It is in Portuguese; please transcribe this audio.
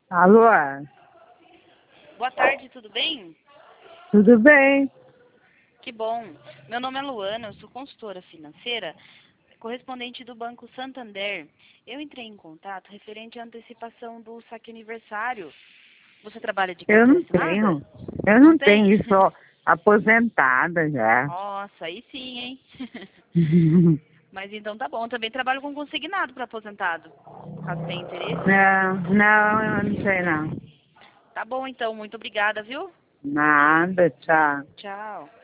Alô? Boa tarde, tudo bem? Tudo bem? Que bom. Meu nome é Luana, eu sou consultora financeira, correspondente do Banco Santander. Eu entrei em contato referente à antecipação do saque aniversário. Você trabalha de Eu carteira não assinada? tenho. Eu Não não tem? tenho, sou aposentada já. Nossa, aí sim, hein? Mas então tá bom, eu também trabalho com consignado para aposentado. Caso tenha interesse. Não, eu não sei não. Tá bom então, muito obrigada, viu? Nada, tchau. Tchau.